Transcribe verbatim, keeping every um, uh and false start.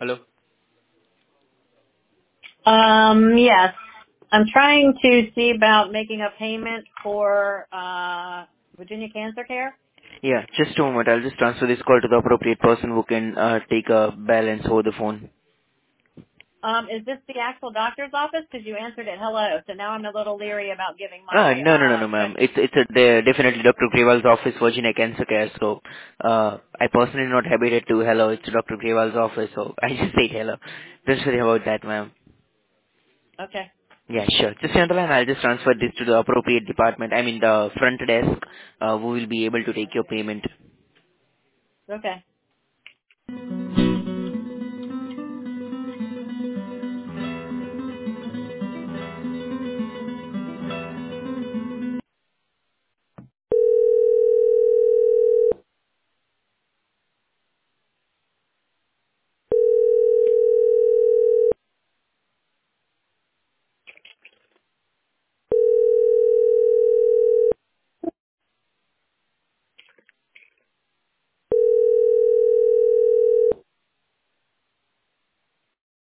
Hello? Um, yes. I'm trying to see about making a payment for uh Virginia Cancer Care. Yeah, just a moment. I'll just transfer this call to the appropriate person who can uh, take a balance over the phone. Um, is this the actual doctor's office? Because you answered it hello, so now I'm a little leery about giving Ah, my no, no, no, uh no, credit. ma'am. It's it's a, de- definitely Doctor Grewal's office, Virginia Cancer Care. So, uh, I personally not habituated to hello. It's Doctor Grewal's office, so I just say hello. Don't worry about that, ma'am. Okay. Yeah, sure. Just stay on the line. I'll just transfer this to the appropriate department. I mean, the front desk, uh, who will be able to take your payment. Okay.